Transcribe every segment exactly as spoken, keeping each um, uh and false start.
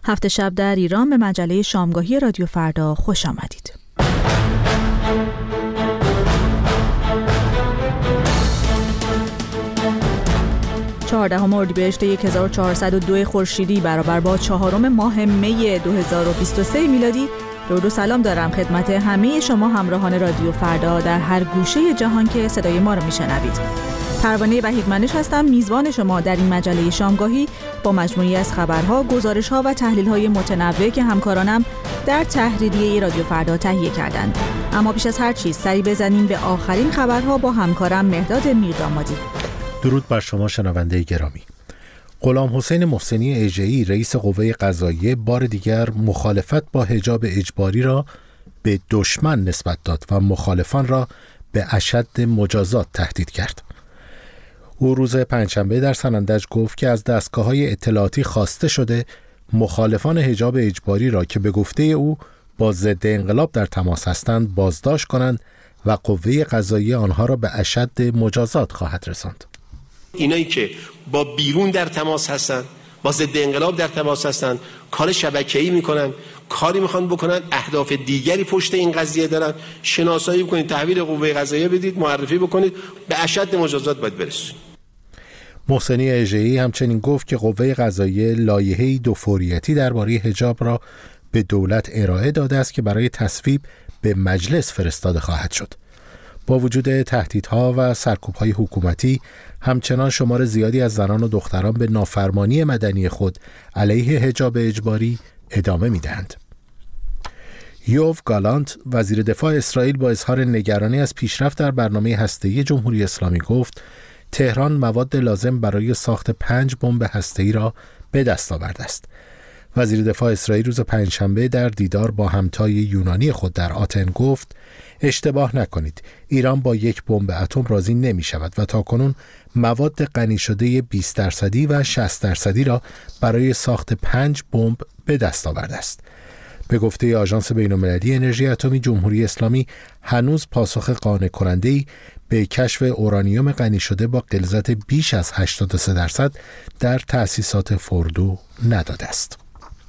هفت شب در ایران به مجله شامگاهی رادیو فردا خوش آمدید. چهاردهم اردیبهشت هزار و چهارصد و دو خورشیدی برابر با چهارم ماه می دو هزار و بیست و سه میلادی. درود و سلام دارم خدمت همه شما همراهان رادیو فردا در هر گوشه جهان که صدای ما رو میشنوید. پروانه وحیدمنش هستم، میزبان شما در این مجله شامگاهی با مجموعی از خبرها، گزارش‌ها و تحلیل‌های متنوع که همکارانم در تحریریه رادیو فردا تهیه کردند. اما پیش از هر چیز سری بزنیم به آخرین خبرها با همکارم مهداد میردامادی. درود بر شما شنونده گرامی. غلام حسین محسنی اژه‌ای رئیس قوه قضاییه بار دیگر مخالفت با حجاب اجباری را به دشمن نسبت داد و مخالفان را به اشد مجازات تهدید کرد. او روز پنجشنبه در سنندج گفت که از دستگاه‌های اطلاعاتی خواسته شده مخالفان حجاب اجباری را که به گفته او با ضد انقلاب در تماس هستند بازداشت کنند و قوه قضاییه آنها را به اشد مجازات خواهد رساند. اینایی که با بیرون در تماس هستن، با ضد انقلاب در تماس هستن، کار شبکه‌ای میکنن، کاری میخوان بکنن، اهداف دیگری پشت این قضیه دارن، شناسایی بکنید، تحویل قوه قضاییه بدید، معرفی بکنید، به اشد مجازات باید برسید. محسنی اژه‌ای همچنین گفت که قوه قضاییه لایحه‌ای دوفوریتی درباره حجاب را به دولت ارائه داده است که برای تصویب به مجلس فرستاده خواهد شد. با وجود تهدیدها و سرکوب‌های حکومتی، همچنان شمار زیادی از زنان و دختران به نافرمانی مدنی خود علیه حجاب اجباری ادامه می‌دهند. یوف گالانت، وزیر دفاع اسرائیل، با اظهار نگرانی از پیشرفت در برنامه هسته‌ای جمهوری اسلامی گفت تهران مواد لازم برای ساخت پنج بمب هسته‌ای را به دست آورده است. وزیر دفاع اسرائیل روز پنجشنبه در دیدار با همتای یونانی خود در آتن گفت اشتباه نکنید، ایران با یک بمب اتم راضی نمی شود و تاکنون مواد غنی شده بیست درصدی و شصت درصدی را برای ساخت پنج بمب به دست آورده است. به گفته آژانس بین‌المللی انرژی اتمی، جمهوری اسلامی هنوز پاسخ قانع کننده‌ای به کشف اورانیوم غنی شده با غلظت بیش از هشتاد و سه درصد در تأسیسات فوردو نداده است.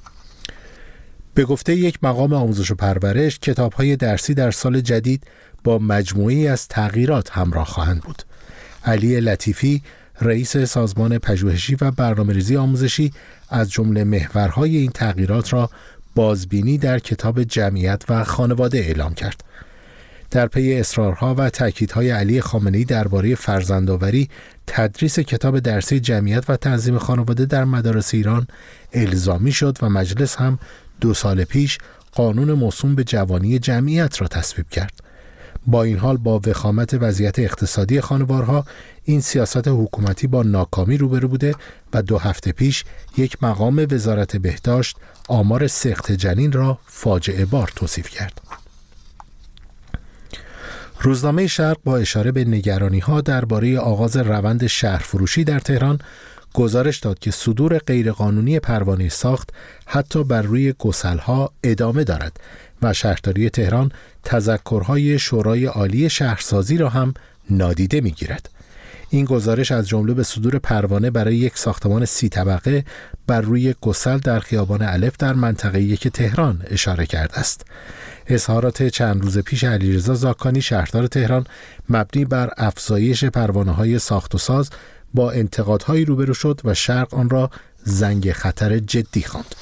به گفته یک مقام آموزش و پرورش، کتاب‌های درسی در سال جدید با مجموعه‌ای از تغییرات همراه خواهند بود. علی لطیفی، رئیس سازمان پژوهشی و برنامه‌ریزی آموزشی، از جمله محورهای این تغییرات را بازبینی در کتاب جمعیت و خانواده اعلام کرد. در پی اصرارها و تأکیدهای علی خامنه‌ای درباره فرزندآوری، تدریس کتاب درسی جمعیت و تنظیم خانواده در مدارس ایران الزامی شد و مجلس هم دو سال پیش قانون موسوم به جوانی جمعیت را تصویب کرد. با این حال با وخامت وضعیت اقتصادی خانوارها، این سیاست حکومتی با ناکامی روبرو بوده و دو هفته پیش یک مقام وزارت بهداشت آمار سقط جنین را فاجعه بار توصیف کرد. روزنامه شرق با اشاره به نگرانی‌ها درباره آغاز روند شهرفروشی در تهران گزارش داد که صدور غیرقانونی پروانه ساخت حتی بر روی گسل‌ها ادامه دارد و شهرداری تهران تذکرهای شورای عالی شهرسازی را هم نادیده می‌گیرد. این گزارش از جمله به صدور پروانه برای یک ساختمان سی طبقه بر روی گسل در خیابان الف در منطقه یک تهران اشاره کرده است. اظهارات چند روز پیش علیرضا زاکانی، شهردار تهران، مبنی بر افزایش پروانه‌های ساخت و ساز، با انتقادهایی روبرو شد و شرق آن را زنگ خطر جدی خواند.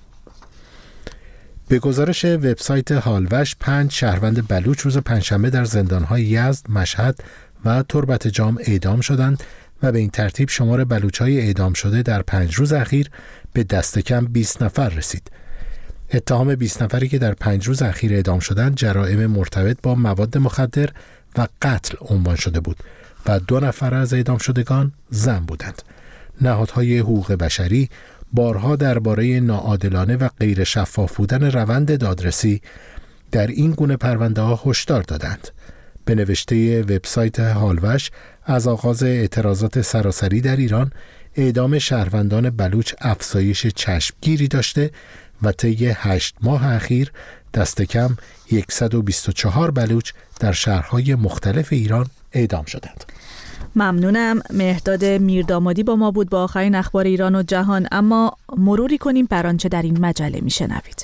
به گزارش وبسایت هالوش، پنج شهروند بلوچ روز پنجشنبه در زندان‌های یزد، مشهد و تربت جام اعدام شدند و به این ترتیب شمار بلوچ‌های اعدام شده در پنج روز اخیر به دست کم بیست نفر رسید. اتهام بیست نفری که در پنج روز اخیر اعدام شدند جرائم مرتبط با مواد مخدر و قتل عنوان شده بود و دو نفر از اعدام شدگان زن بودند. نهادهای حقوق بشری بارها درباره ناعادلانه و غیر شفاف بودن روند دادرسی در این گونه پرونده‌ها هشدار دادند. به نوشته وبسایت هالوش، از آغاز اعتراضات سراسری در ایران، اعدام شهروندان بلوچ افزایش چشمگیری داشته و طی هشت ماه اخیر دست کم صد و بیست و چهار بلوچ در شهرهای مختلف ایران اعدام شدند. ممنونم. مهرداد میردامادی با ما بود با آخرین اخبار ایران و جهان. اما مروری کنیم بر آنچه در این مجله میشنوید.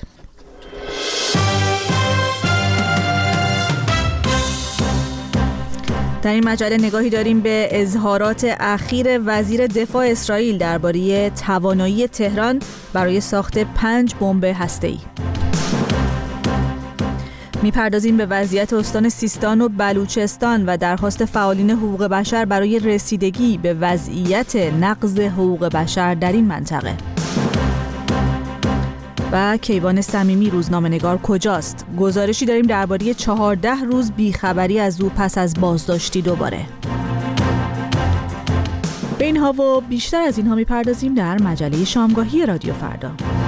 در این مجله نگاهی داریم به اظهارات اخیر وزیر دفاع اسرائیل درباره توانایی تهران برای ساخت پنج بمب هسته‌ای. میپردازیم به وضعیت استان سیستان و بلوچستان و درخواست فعالین حقوق بشر برای رسیدگی به وضعیت نقض حقوق بشر در این منطقه. و کیوان صمیمی روزنامه‌نگار کجاست؟ گزارشی داریم درباره چهارده روز بیخبری از او پس از بازداشتی دوباره. به اینها و بیشتر از اینها میپردازیم در مجله شامگاهی رادیو فردا.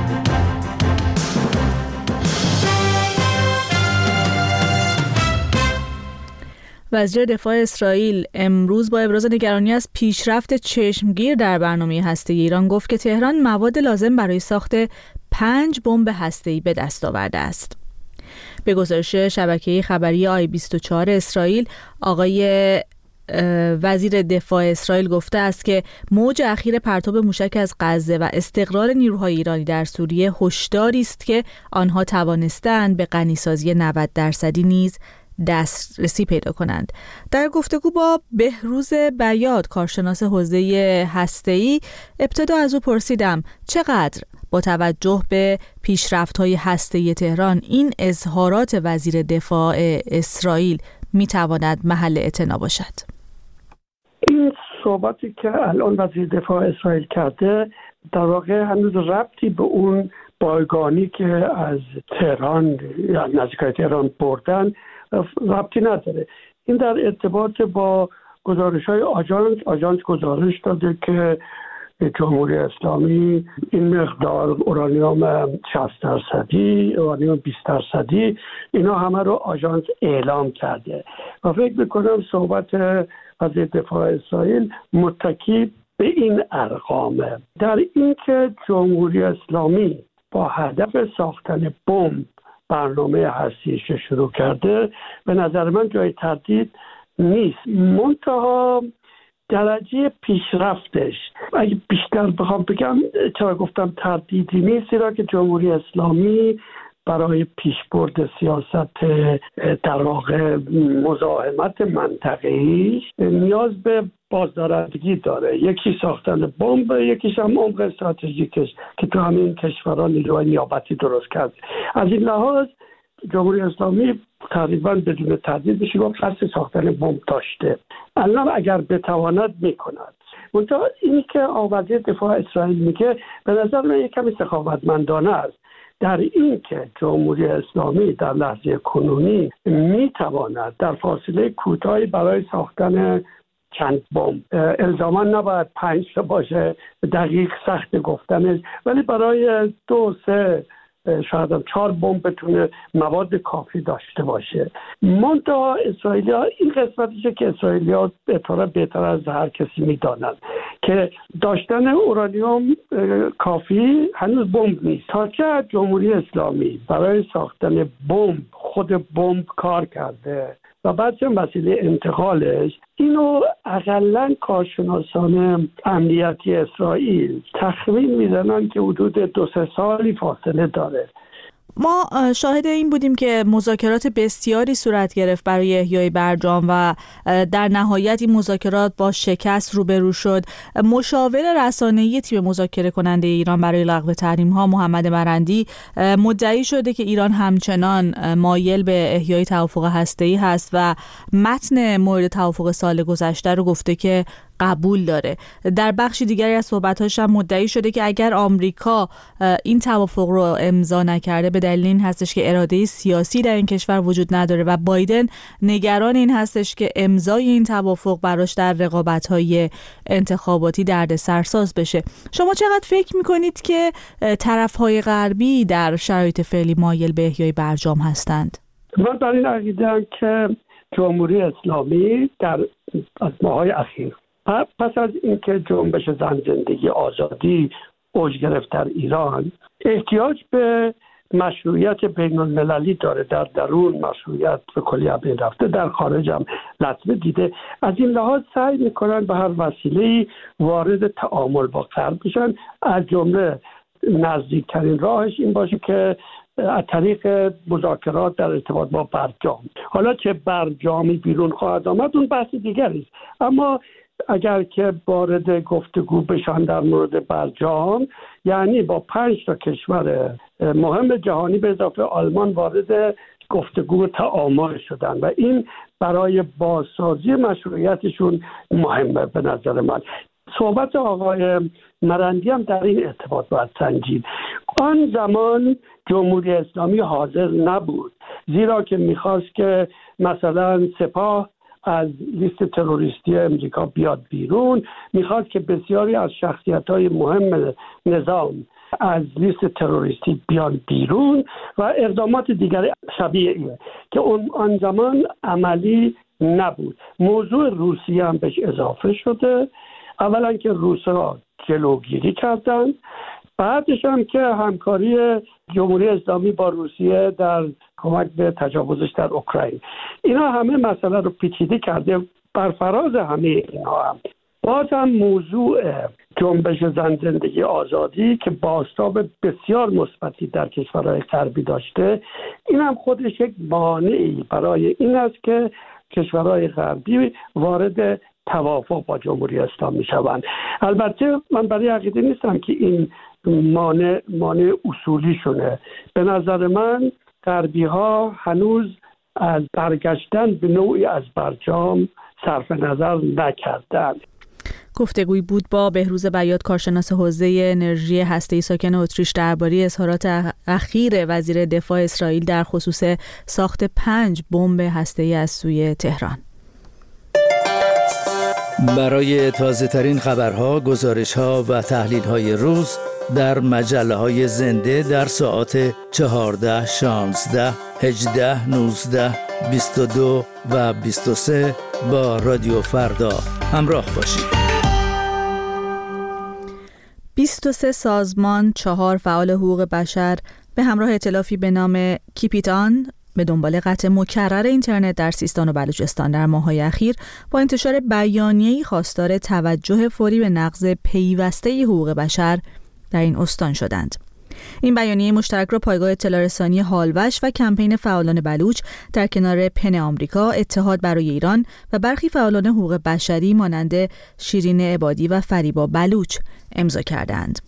وزیر دفاع اسرائیل امروز با ابراز نگرانی از پیشرفت چشمگیر در برنامه هسته‌ای ایران گفت که تهران مواد لازم برای ساخت پنج بمب هسته‌ای به دست آورده است. به گزارش شبکه خبری آی بیست و چهار اسرائیل، آقای وزیر دفاع اسرائیل گفته است که موج اخیر پرتاب موشک از غزه و استقرار نیروهای ایرانی در سوریه هشداری است که آنها توانستند به غنیسازی نود درصدی نیز دسترسی پیدا کنند. در گفتگو با بهروز بیات، کارشناس حوزه هسته‌ای، ابتدا از او پرسیدم چقدر با توجه به پیشرفت‌های هسته‌ای تهران این اظهارات وزیر دفاع اسرائیل میتواند محل اعتنا باشد. این صحبتی که الان وزیر دفاع اسرائیل کرده در واقع هنوز ربطی به اون بایگانی که از تهران یا نزدیکای تهران بردن ربطی نداره. این در ارتباط با گزارش‌های آژانس آژانس گزارش داده که جمهوری اسلامی این مقدار اورانیوم شصت درصدی، اورانیوم بیست درصدی، اینا همه رو آژانس اعلام کرده و فکر میکنم صحبت وزیر دفاع اسرائیل متکی به این ارقامه. در این که جمهوری اسلامی با هدف ساختن بمب برنامه هستیش شروع کرده به نظر من جای تردید نیست، منتها درجه پیشرفتش اگه بیشتر بخوام بگم چرا گفتم تردیدی نیست، زیرا که جمهوری اسلامی برای پیشبرد سیاست در واقع مزاحمت منطقه‌ای نیاز به بازدارندگی داره. یکی ساختن بمب، یکیش هم عمق استراتژیکش که تو همین کشورها نیروهای نیابتی درست کرد. از این لحاظ جمهوری اسلامی تقریبا بدون تردید میشه گفت قصد ساختن بمب داشته. الان اگر بتواند میکند. منتها اینی که وزیر دفاع اسرائیل میگه به نظر من یک کمی سخاوتمندانه است، در این که جمهوری اسلامی در لحظه کنونی میتواند در فاصله کوتاهی برای ساختن چند بمب، الزاما نباید پنج تا باشه، دقیق سخت گفتنش، ولی برای دو سه شاید هم چهار بمب بتونه مواد کافی داشته باشه. منتها اسرائیلیا این قسمتیشه که اسرائیلیا بهتر بهتر از هر کسی میدانند که داشتن اورانیوم کافی هنوز بمب نیست. تا که جمهوری اسلامی برای ساختن بمب خود بمب کار کرده و بعد چه وسیله انتقالش، اینو اقلن کارشناسان امنیتی اسرائیل تخمین میزنن که حدود دو سه سالی فاصله داره. ما شاهد این بودیم که مذاکرات بسیاری صورت گرفت برای احیای برجام و در نهایت این مذاکرات با شکست روبرو شد. مشاور رسانه‌ای تیم مذاکره کننده ایران برای لغو تحریم‌ها محمد مرندی مدعی شده که ایران همچنان مایل به احیای توافق هسته‌ای هست و متن مورد توافق سال گذشته رو گفته که قبول داره. در بخش دیگری از صحبت‌هاش هم مدعی شده که اگر آمریکا این توافق رو امضا نکرده به دلیل این هستش که اراده سیاسی در این کشور وجود نداره و بایدن نگران این هستش که امضای این توافق براش در رقابت‌های انتخاباتی دردسرساز بشه. شما چقدر فکر می‌کنید که طرف‌های غربی در شرایط فعلی مایل به احیای برجام هستند؟ من در این عقیده‌ام که جمهوری اسلامی در از ماه‌های اخیر پس از اینکه جنبش زن زندگی آزادی اوج گرفت در ایران، احتیاج به مشروعیت بین المللی داره، در درون مشروعیت به کلی از بین رفته، در خارج هم لطمه دیده. از این لحاظ سعی میکنن به هر وسیله‌ای وارد تعامل با غرب بشن، از جمله نزدیکترین راهش این باشه که از طریق مذاکرات در ارتباط با برجام. حالا چه برجامی بیرون خواهد آمد اون بحث دیگری است، اما اگر که وارد گفتگو بشن در مورد برجام، یعنی با پنج تا کشور مهم جهانی به اضافه آلمان وارد گفتگو تعامل شدن و این برای بازسازی مشروعیتشون مهمه به نظر من. صحبت آقای مرندی هم در این ارتباط باید سنجید. آن زمان جمهوری اسلامی حاضر نبود، زیرا که میخواست که مثلا سپاه از لیست تروریستی امریکا بیاد بیرون، میخواد که بسیاری از شخصیت‌های مهم نظام از لیست تروریستی بیان بیرون و اقدامات دیگر شبیه اینه که اون آن زمان عملی نبود. موضوع روسیه هم بهش اضافه شده. اولا که روس‌ها جلوگیری کردن، بعدش هم که همکاری جمهوری اسلامی با روسیه در کمک به تجاوزش در اوکراین، اینا همه مسئله رو پیچیده کرده. برفراز همه اینا هم باز هم موضوع جنبش زن زندگی آزادی که بازتاب بسیار مثبتی در کشورهای غربی داشته، این هم خودش یک مانعی برای این است که کشورهای غربی وارد توافق با جمهوری اسلامی شوند. البته من برای عقیده نیستم که این مانع مانع اصولی شونه. به نظر من غربی ها هنوز از برگشتن به نوعی از برجام صرف نظر نکردند. گفتگویی بود با بهروز بیات، کارشناس حوزه انرژی هسته‌ای ساکن اتریش، درباره اظهارات اخیر وزیر دفاع اسرائیل در خصوص ساخت پنج بمب هسته‌ای از سوی تهران. برای تازه ترین خبرها، گزارش‌ها و تحلیل‌های روز در مجله‌های زنده در ساعات چهارده، شانزده، هجده، نوزده، بیست و دو و بیست و سه با رادیو فردا همراه باشید. بیست و سه سازمان، چهار فعال حقوق بشر به همراه ائتلافی به نام کیپیتان به دنبال قطع مکرر اینترنت در سیستان و بلوچستان در ماه‌های اخیر با انتشار بیانیه‌ای خواستار توجه فوری به نقض پیوسته حقوق بشر در این استان شدند. این بیانیه مشترک را پایگاه اطلاع رسانی هالوش و کمپین فعالان بلوچ در کنار پن آمریکا، اتحاد برای ایران و برخی فعالان حقوق بشری مانند شیرین عبادی و فریبا بلوچ امضا کردند.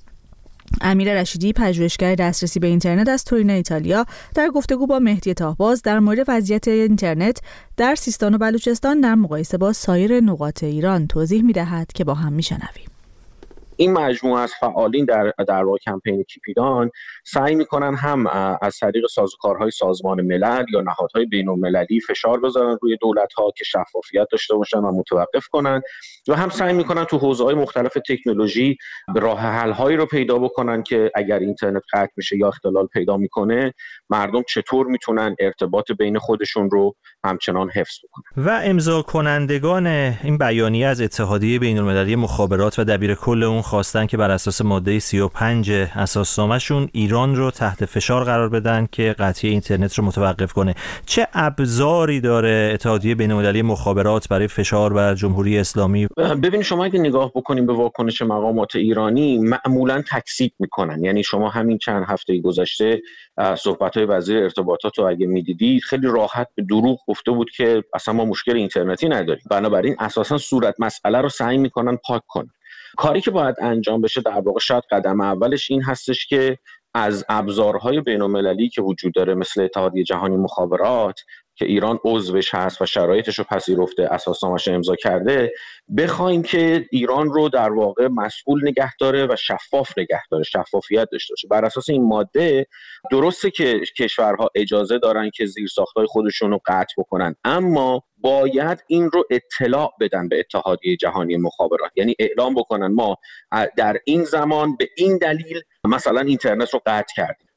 امیر رشیدی، پژوهشگر دسترسی به اینترنت از تورینو ایتالیا، در گفتگو با مهدی تاهباز در مورد وضعیت اینترنت در سیستان و بلوچستان در مقایسه با سایر نقاط ایران توضیح می‌دهد که با هم می‌شنویم. این مجموعه از فعالین در در واقع کمپین کیپیدان سعی میکنن هم از طریق سازوکارهای سازمان ملل یا نهادهای بین‌المللی فشار بذارن روی دولت‌ها که شفافیت داشته باشن و متوقف کنن، و هم سعی میکنن تو حوزه‌های مختلف تکنولوژی راه حل‌هایی رو پیدا بکنن که اگر اینترنت قطع میشه یا اختلال پیدا میکنه، مردم چطور میتونن ارتباط بین خودشون رو همچنان حفظ بکنن. و امضا کنندگان این بیانیه از اتحادیه بین‌المللی مخابرات و دبیرکل اون خواستن که بر اساس ماده سی و پنج اساسنامه‌شون ایران رو تحت فشار قرار بدن که قطعی اینترنت رو متوقف کنه. چه ابزاری داره اتحادیه بین‌المللی مخابرات برای فشار بر جمهوری اسلامی؟ ببین، شما اگه نگاه بکنیم به واکنش مقامات ایرانی، معمولاً تکذیب میکنن. یعنی شما همین چند هفته گذشته صحبت‌های وزیر ارتباطات رو اگه میدیدید، خیلی راحت به دروغ گفته بود که اصلا ما مشکل اینترنتی نداریم. بنابراین اساساً صورت مسئله رو سعی میکنن پاک کنن. کاری که باید انجام بشه در واقع شاید قدم اولش این هستش که از ابزارهای بین‌المللی که وجود داره مثل اتحادیه جهانی مخابرات که ایران عضوش هست و شرایطش رو پذیرفته، اساسنامه‌اش امضا کرده، بخوایم که ایران رو در واقع مسئول نگه داره و شفاف نگه داره، شفافیت داشته باشه. بر اساس این ماده درسته که کشورها اجازه دارن که زیرساخت‌های خودشون رو قطع بکنن، اما باید این رو اطلاع بدن به اتحادیه جهانی مخابرات. یعنی اعلام بکنن ما در این زمان به این دلیل مثلا اینترنت رو قطع کردیم.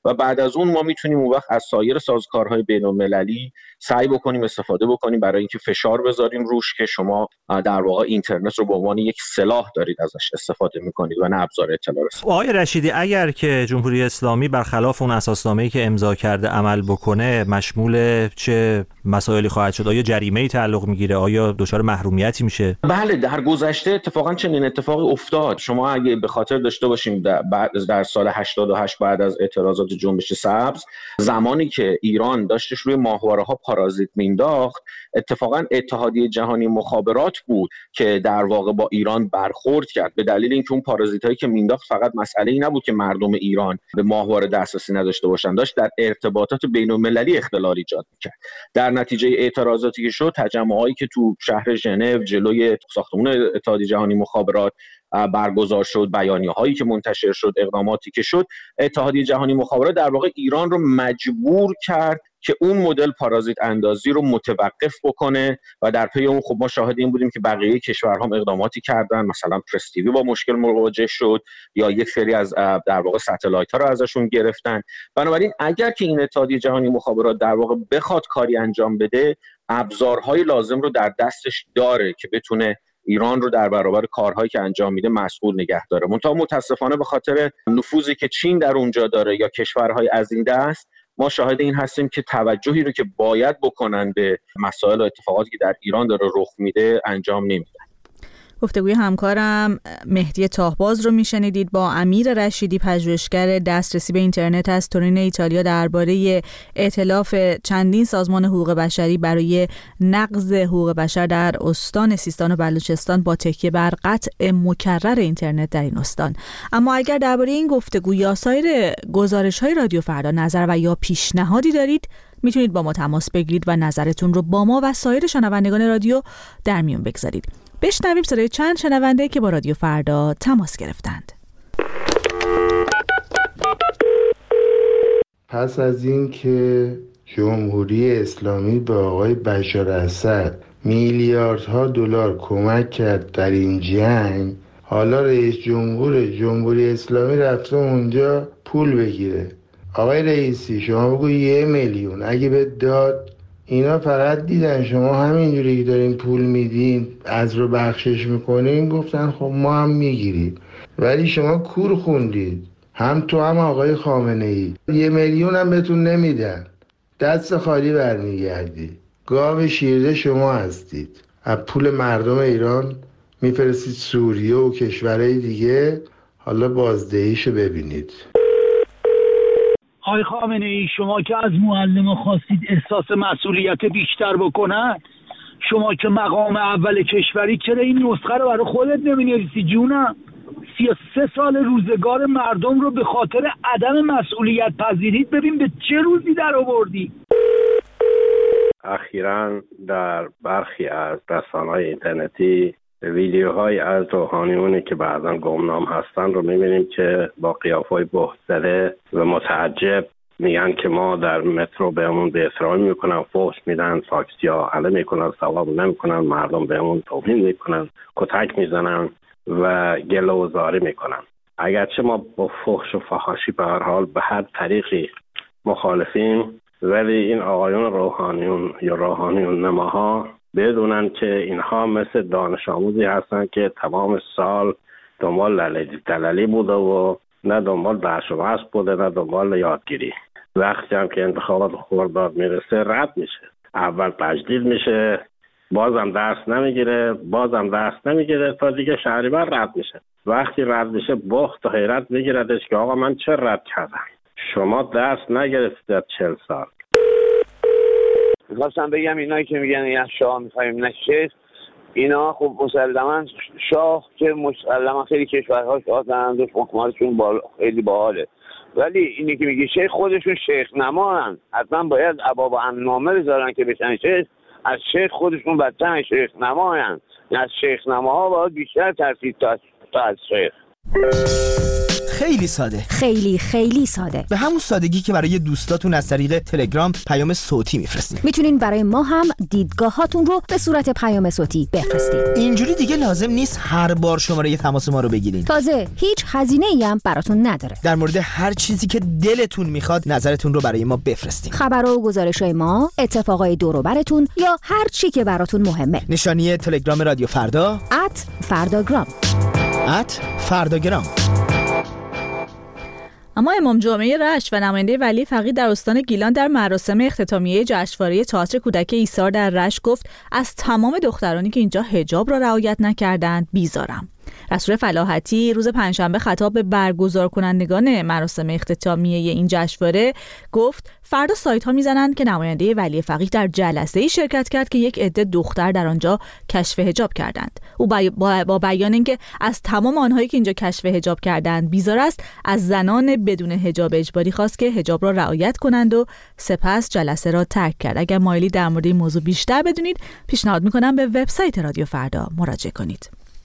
و بعد از اون ما میتونیم اون وقت از سایر سازوکارهای بین‌المللی سعی بکنیم استفاده بکنیم برای اینکه فشار بذاریم روش که شما در واقع اینترنت رو به عنوان یک سلاح دارید ازش استفاده میکنید و نه ابزار اطلاع رسانی. آقای رشیدی، اگر که جمهوری اسلامی برخلاف اون اساسنامه‌ای که امضا کرده عمل بکنه، مشمول چه مسائلی خواهد شد؟ آیا جریمه‌ای تعلق میگیره؟ آیا دچار محرومیتی میشه؟ بله، در گذشته اتفاقا چنین اتفاقی افتاد. شما اگه به خاطر داشته باشیم در, بعد در سال هشتاد و هشت بعد از اعتراضات جنبش سبز، زمانی که ایران داشتش روی ماهواره‌ها پارازیت مینداخت، اتفاقا اتحادیه جهانی مخابرات بود که در واقع با ایران برخورد کرد، به دلیل اینکه اون پارازیتایی که مینداخت فقط مسئله ای نبود که مردم ایران به ماهواره دسترسی نداشته باشن، داشت در ارتباطات بین‌المللی اختلال ایجاد می‌کرد. در نتیجه اعتراضاتی که شد، تجمعاتی که تو شهر ژنو جلوی ساختمان اتحادیه جهانی مخابرات برگزار شد، بیانیه‌هایی که منتشر شد، اقداماتی که شد، اتحادیه جهانی مخابرات در واقع ایران رو مجبور کرد که اون مدل پارازیت اندازی رو متوقف بکنه و در پی اون خب ما شاهد این بودیم که بقیه کشورها هم اقداماتی کردن، مثلا پرس تیوی با مشکل مواجه شد یا یک سری از در واقع ستلایت‌ها رو ازشون گرفتن. بنابراین اگر که این اتحادیه جهانی مخابرات در واقع بخواد کاری انجام بده، ابزارهای لازم رو در دستش داره که بتونه ایران رو در برابر کارهایی که انجام میده مسئول نگه داره. منتها متاسفانه به خاطر نفوذی که چین در اونجا داره یا کشورهای از این دست، ما شاهد این هستیم که توجهی رو که باید بکنن به مسائل و اتفاقاتی که در ایران داره رخ میده انجام نمیدن. گفتگوی همکارم مهدی تاهباز رو میشنیدید با امیر رشیدی، پژوهشگر دسترسی به اینترنت از تورین ایتالیا، درباره ائتلاف چندین سازمان حقوق بشری برای نقض حقوق بشر در استان سیستان و بلوچستان با تکیه بر قطع مکرر اینترنت در این استان. اما اگر درباره این گفتگو یا سایر گزارش‌های رادیو فردا نظر و یا پیشنهادی دارید، میتونید با ما تماس بگیرید و نظرتون رو با ما و سایر شنوندگان رادیو در میون بگذارید. بشنویم صدای چند شنونده که با رادیو فردا تماس گرفتند. پس از این که جمهوری اسلامی به آقای بشار اسد میلیاردها دلار کمک کرد در این جنگ، حالا رئیس جمهور جمهوری اسلامی رفته اونجا پول بگیره. آقای رئیسی، شما بگو یه میلیون اگه به داد، اینا فقط دیدن شما همینجوری که دارین پول میدین از رو بخشش میکنین، گفتن خب ما هم میگیریم، ولی شما کور خوندید، هم تو هم آقای خامنه ای. یه میلیون هم بهتون نمیدن، دست خالی برمیگردید. گاو شیرده شما هستید، از پول مردم ایران میفرستید سوریه و کشورهای دیگه، حالا بازدهیشو ببینید. آقای خامنه ای، شما که از معلم خواستید احساس مسئولیت بیشتر بکنن، شما که مقام اول کشوری، چرا این نسخه رو برای خودت نمی‌نویسی جونم؟ سی و سه سال روزگار مردم رو به خاطر عدم مسئولیت پذیریت ببین به چه روزی در آوردی. اخیراً در برخی از رسانه‌های اینترنتی ویدیوهای از روحانیونی که بعضا گمنام هستن رو میبینیم که با قیافه‌های بهت‌زده و متعجب میگن که ما در مترو بهمون به احترامی میکنن، فحش میدن، تاکسی ها عله میکنن، ثواب نمیکنن، مردم بهمون توهین میکنن، کتک میزنن و گله و زاری میکنن. اگرچه ما با فحش و فحاشی به هر حال به هر طریقی مخالفیم، ولی این آقایون روحانیون یا روحانیون نماها بدونن که اینها مثل دانش آموزی هستن که تمام سال دنبال دلالی بوده و نه دنبال درس و بحث بوده نه دنبال یادگیری. وقتی هم که انتخابات خرداد میرسه رد میشه، اول تجدید میشه، بازم درس نمیگیره، بازم درس نمیگیره تا دیگه شهریور رد میشه. وقتی رد میشه بخت و حیرت میگیردش که آقا من چه رد کردم؟ شما درس نگرفتید در چهل سال. میخواستم بگم اینایی که میگن یا شاه میخوایم نشه، اینا خب مسلما شاه که مسلما خیلی کشورها شاه دارن و حکومتشون بال... خیلی باحاله، ولی اینی که میگی شیخ خودشون شیخ نماهن، حتما باید ابواب امنامه بذارن که بشن شیخ. از شیخ خودشون بدتر شیخ نماهن، از شیخ نماها باید بیشتر ترسید تا از شیخ. خیلی ساده. خیلی خیلی ساده. به همون سادگی که برای دوستاتون از طریق تلگرام پیام صوتی میفرستین. میتونین برای ما هم دیدگاهاتون رو به صورت پیام صوتی بفرستین. اینجوری دیگه لازم نیست هر بار شماره تماس ما رو بگیرین. تازه هیچ هزینه‌ای هم براتون نداره. در مورد هر چیزی که دلتون میخواد نظرتون رو برای ما بفرستین. خبرها و گزارش‌های ما، اتفاقای دور و براتون یا هر چی که براتون مهمه. نشانی تلگرام رادیو فردا ات فرداگرام ات فرداگرام. اما امام جمعه رشت و نماینده ولی فقیه در استان گیلان در مراسم اختتامیه جشنواره تئاتر کودک ایثار در رشت گفت از تمام دخترانی که اینجا حجاب را رعایت نکردند بیزارم. رسول فلاحتی روز پنجشنبه خطاب به برگزار کنندگان مراسم اختتامیه این جشنواره گفت فردا سایت ها میزنند که نماینده ولی فقیه در جلسه‌ای شرکت کرد که یک عده دختر در آنجا کشف حجاب کردند. او با, با بیان اینکه از تمام آنهایی که اینجا کشف حجاب کردند بیزار است، از زنان بدون حجاب اجباری خواست که حجاب را رعایت کنند و سپس جلسه را ترک کرد. اگر مایلی در مورد این موضوع بیشتر بدونید، پیشنهاد میکنم به وبسایت رادیو فردا مراجعه کنید.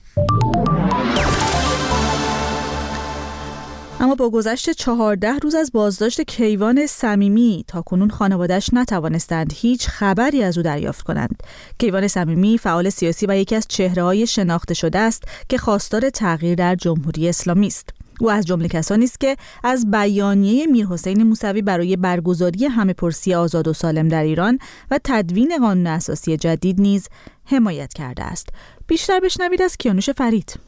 اما با گذشت چهارده روز از بازداشت کیوان صمیمی تاکنون خانواده‌اش نتوانستند هیچ خبری از او دریافت کنند. کیوان صمیمی فعال سیاسی و یکی از چهره‌های شناخته شده است که خواستار تغییر در جمهوری اسلامی است. او از جمله کسانی است که از بیانیه میرحسین موسوی برای برگزاری همه‌پرسی آزاد و سالم در ایران و تدوین قانون اساسی جدید نیز حمایت کرده است. بیشتر بشنوید از کیانوش فرید.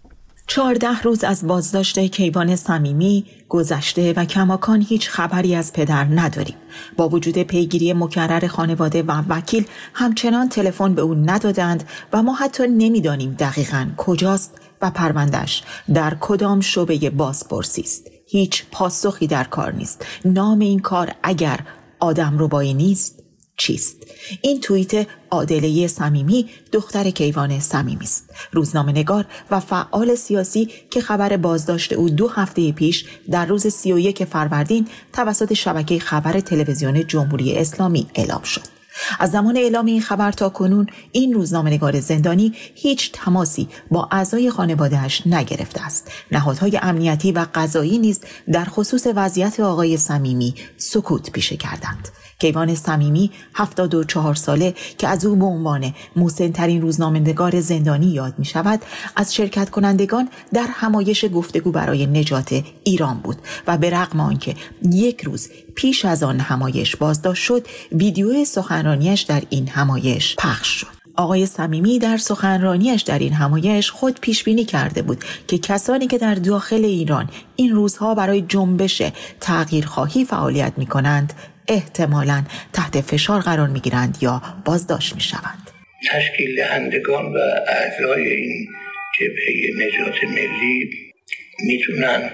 چهارده روز از بازداشت کیوان صمیمی گذشته و کماکان هیچ خبری از پدر نداریم. با وجود پیگیری مکرر خانواده و وکیل همچنان تلفن به او ندادند و ما حتی نمیدانیم دقیقاً کجاست و پرونده‌اش در کدام شعبه بازپرسی است. هیچ پاسخی در کار نیست. نام این کار اگر آدمربایی نیست چیست؟ این توییت عادله صمیمی دختر کیوان صمیمی است، روزنامه‌نگار و فعال سیاسی که خبر بازداشت او دو هفته پیش در روز سی و یک فروردین توسط شبکه خبر تلویزیون جمهوری اسلامی اعلام شد. از زمان اعلام این خبر تا کنون این روزنامه‌نگار زندانی هیچ تماسی با اعضای خانواده‌اش نگرفته است. نهادهای امنیتی و قضایی نیز در خصوص وضعیت آقای صمیمی سکوت پیشه کردند. کیوان صمیمی هفتاد و چهار ساله که از او به عنوان مسن‌ترین روزنامه‌نگار زندانی یاد می شود، از شرکت کنندگان در همایش گفتگو برای نجات ایران بود و به رغم آنکه یک روز پیش از آن همایش بازداشت شد، ویدیو سخنرانیش در این همایش پخش شد. آقای صمیمی در سخنرانیش در این همایش خود پیش بینی کرده بود که کسانی که در داخل ایران این روزها برای جنبش تغییرخواهی فعالیت می کنند احتمالاً تحت فشار قرار می گیرند یا بازداشت می شوند. تشکیل دهندگان و اعضای این جبهه نجات ملی میتونن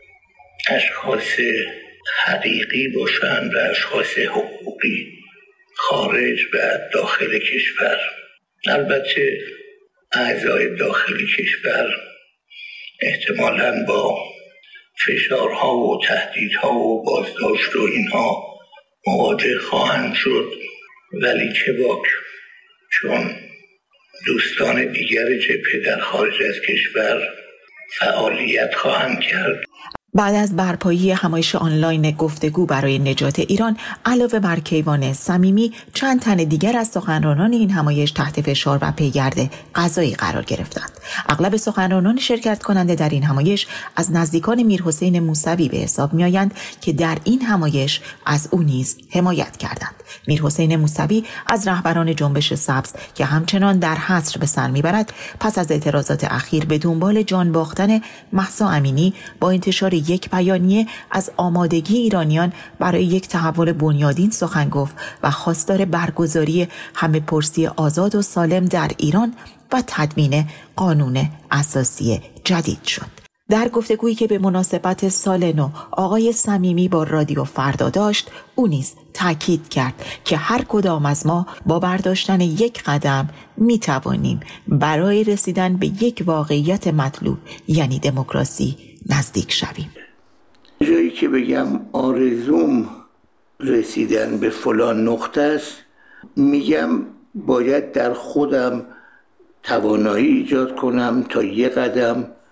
اشخاص حقیقی باشند و اشخاص حقوقی خارج و داخل کشور. البته اعضای داخل کشور احتمالاً با فشارها و تهدیدها و بازداشت و اینها مواجه خواهند شد، ولی که باک، چون دوستان دیگر جبهه در خارج از کشور فعالیت خواهند کرد. بعد از برپایی همایش آنلاین گفتگو برای نجات ایران، علاوه بر کیوان صمیمی، چند تن دیگر از سخنرانان این همایش تحت فشار و پیگرد قضایی قرار گرفتند. اغلب سخنرانان شرکت کننده در این همایش از نزدیکان میرحسین موسوی به حساب می‌آیند که در این همایش از او نیز حمایت کردند. میرحسین موسوی از رهبران جنبش سبز که همچنان در حصر به سر میبرد، پس از اعتراضات اخیر به دنبال جان باختن مهسا امینی با انتشار یک بیانیه از آمادگی ایرانیان برای یک تحول بنیادین سخن گفت و خواستار برگزاری همه‌پرسی آزاد و سالم در ایران و تدوین قانون اساسی جدید شد. در گفتگویی که به مناسبت سال نو آقای صمیمی با رادیو فردا داشت، او نیز تاکید کرد که هر کدام از ما با برداشتن یک قدم می توانیم برای رسیدن به یک واقعیت مطلوب یعنی دموکراسی نزدیک شویم. جایی که بگم آرزوم رسیدن به فلان نقطه است، میگم باید در خودم توانایی ایجاد کنم تا یک قدم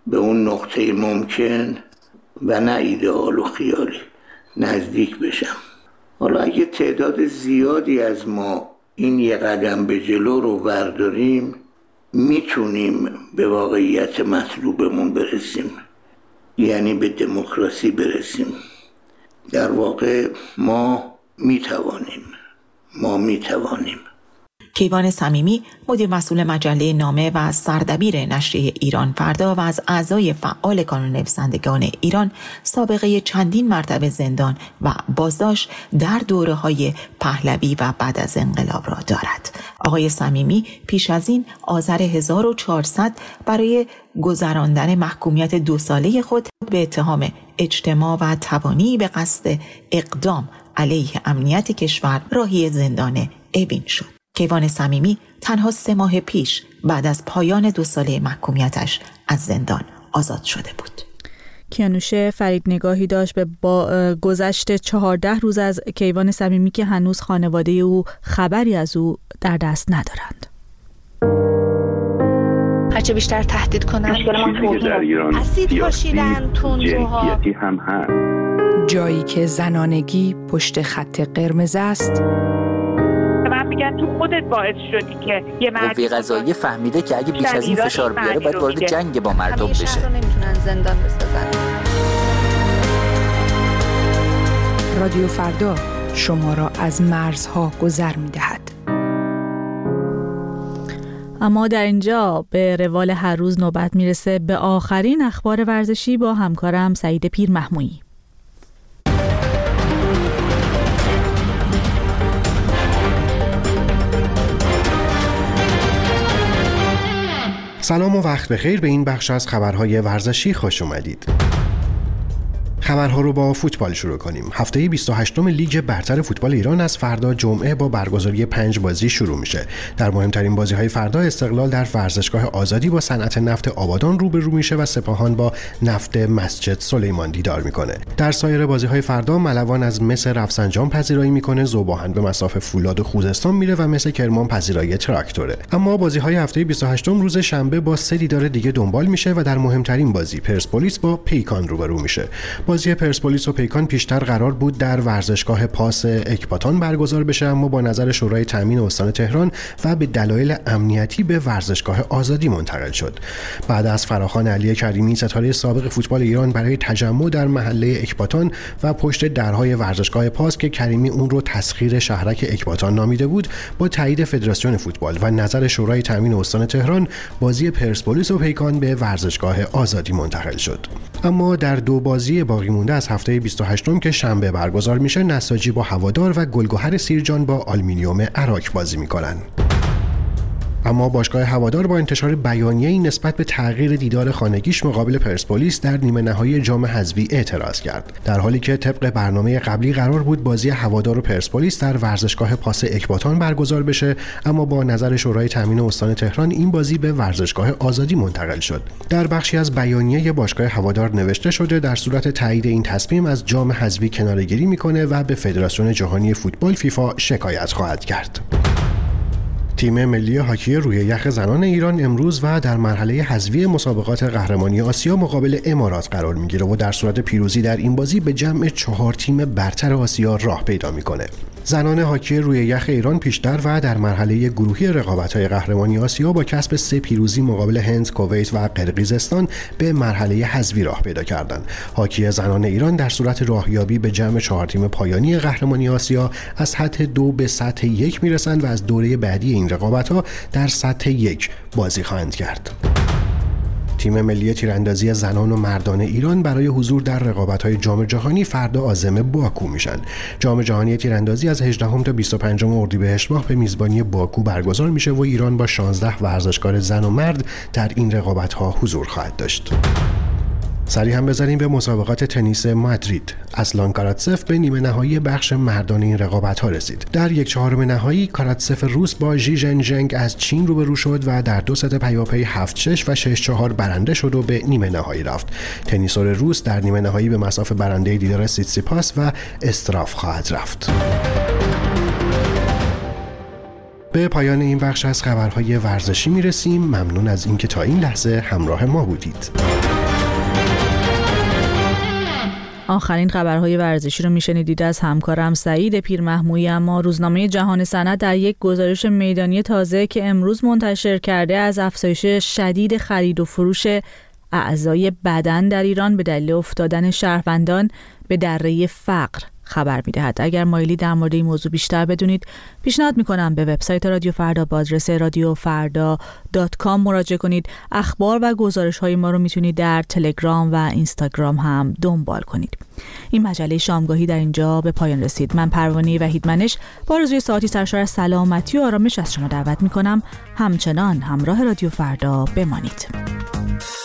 به اون نقطه ممکن و نه ایدئال و خیالی نزدیک بشم. حالا اگه تعداد زیادی از ما این یه قدم به جلو رو برداریم میتونیم به واقعیت مطلوبمون برسیم، یعنی به دموکراسی برسیم. در واقع ما میتوانیم ما میتوانیم کیوان صمیمی، مدیر مسئول مجله نامه و سردبیر نشریه ایران فردا و از اعضای فعال کانون نویسندگان ایران، سابقه چندین مرتبه زندان و بازداشت در دوره‌های پهلوی و بعد از انقلاب را دارد. آقای صمیمی پیش از این آذر هزار و چهارصد برای گذراندن محکومیت دو ساله خود به اتهام اجتماع و تبانی به قصد اقدام علیه امنیت کشور راهی زندان اوین شد. کیوان صمیمی تنها سه ماه پیش بعد از پایان دو ساله محکومیتش از زندان آزاد شده بود. کیانوش فرید نگاهی داشت به با گذشت چهارده روز از کیوان صمیمی که هنوز خانواده او خبری از او در دست ندارند. هرچه بیشتر تهدید کنن چیزی در ایران اسید پاشیدن، تندروها هم هست. جایی که زنانگی پشت خط قرمز است. میگن تو خودت باعث شدی که یه مردی قوه قضاییه فهمیده که اگه بیش از این فشار بیاره باید وارد جنگ با مردم بشه. همیشه نمیتونن زندان بسازن. رادیو فردا شما را از مرزها گذر می‌دهد. اما در اینجا به روال هر روز نوبت میرسه به آخرین اخبار ورزشی با همکارم سعید پیر محمویی. سلام و وقت بخیر، به این بخش از خبرهای ورزشی خوش اومدید. خبرها رو با فوتبال شروع کنیم. هفته بیست و هشتم لیگ برتر فوتبال ایران از فردا جمعه با برگزاری پنج بازی شروع میشه. در مهمترین بازی‌های فردا استقلال در ورزشگاه آزادی با صنعت نفت آبادان روبرو میشه و سپاهان با نفت مسجد سلیمان دیدار میکنه. در سایر بازی‌های فردا ملوان از مس رفسنجان پذیرایی میکنه، ذوباهن به مصاف فولاد و خوزستان میره و مس کرمان پذیرایی تراکتوره. اما بازی‌های هفته بیست و هشتم روز شنبه با سه دیدار دیگه دنبال میشه و در مهمترین بازی پرسپولیس با پیکان روبرو میشه. بازی پرسپولیس و پیکان پیشتر قرار بود در ورزشگاه پاس اکباتان برگزار بشه، اما با نظر شورای تامین استان تهران و به دلایل امنیتی به ورزشگاه آزادی منتقل شد. بعد از فراخوان علی کریمی، ستاره سابق فوتبال ایران، برای تجمع در محله اکباتان و پشت درهای ورزشگاه پاس که کریمی اون رو تسخیر شهرک اکباتان نامیده بود، با تایید فدراسیون فوتبال و نظر شورای تامین استان تهران، بازی پرسپولیس و پیکان به ورزشگاه آزادی منتقل شد. اما در دو بازی باقی مونده از هفته بیست و هشتم که شنبه برگزار میشه، نساجی با هوادار و گلگهر سیرجان با آلومینیوم عراق بازی میکنن. اما باشگاه هوادار با انتشار بیانیه‌ای نسبت به تغییر دیدار خانگیش مقابل پرسپولیس در نیمه نهایی جام حذفی اعتراض کرد، در حالی که طبق برنامه قبلی قرار بود بازی هوادار و پرسپولیس در ورزشگاه پاس اکباتان برگزار بشه، اما با نظر شورای تامین استان تهران این بازی به ورزشگاه آزادی منتقل شد. در بخشی از بیانیه باشگاه هوادار نوشته شده در صورت تایید این تصمیم از جام حذفی کناره‌گیری میکنه و به فدراسیون جهانی فوتبال فیفا شکایت خواهد کرد. تیم ملی هاکی روی یخ زنان ایران امروز و در مرحله حذفی مسابقات قهرمانی آسیا مقابل امارات قرار میگیره و در صورت پیروزی در این بازی به جمع چهار تیم برتر آسیا راه پیدا میکنه. زنان هاکی روی یخ ایران پیشتر و در مرحله گروهی رقابت‌های قهرمانی آسیا با کسب سه پیروزی مقابل هند، کویت و قرقیزستان به مرحله حذفی راه پیدا کردند. هاکی زنان ایران در صورت راهیابی به جمع چهار تیم پایانی قهرمانی آسیا از سطح دو به سطح یک میرسند و از دوره بعدی این رقابت‌ها در سطح یک بازی خواهند کرد. تیم ملی تیراندازی زنان و مردان ایران برای حضور در رقابت‌های جام جهانی فردا عازم باکو میشن. جام جهانی تیراندازی از هجدهم تا بیست و پنجم اردیبهشت ماه به میزبانی باکو برگزار میشه و ایران با شانزده ورزشکار زن و مرد در این رقابت‌ها حضور خواهد داشت. سری هم بزنیم به مسابقات تنیس مادرید. اسلان کاراتسف به نیمه نهایی بخش مردان این رقابت‌ها رسید. در یک چهارم نهایی کاراتسف روس با ژی ژنژنگ از چین روبرو شد و در دو ست پیاپی هفت شش و شش چهار برنده شد و به نیمه نهایی رفت. تنیسور روس در نیمه نهایی به مصاف برنده دیدار سیتسیپاس و استراف خواهد رفت. به پایان این بخش از خبرهای ورزشی میرسیم. ممنون از اینکه تا این لحظه همراه ما بودید. آخرین خبرهای ورزشی رو میشنیدید از همکارم سعید پیرمحمودی. اما روزنامه جهان صنعت در یک گزارش میدانی تازه که امروز منتشر کرده از افزایش شدید خرید و فروش اعضای بدن در ایران به دلیل افتادن شهروندان به دره فقر خبر می‌دهد. اگر مایلی در مورد این موضوع بیشتر بدونید، پیشنهاد می‌کنم به وبسایت رادیو فردا با آدرس رادیو فردا دات کام مراجعه کنید. اخبار و گزارش‌های ما رو میتونید در تلگرام و اینستاگرام هم دنبال کنید. این مجله شامگاهی در اینجا به پایان رسید. من پروانه وحیدمنش با آرزوی ساعتی سرشار از سلامتی و آرامش از شما دعوت می‌کنم همچنان همراه رادیو فردا بمانید.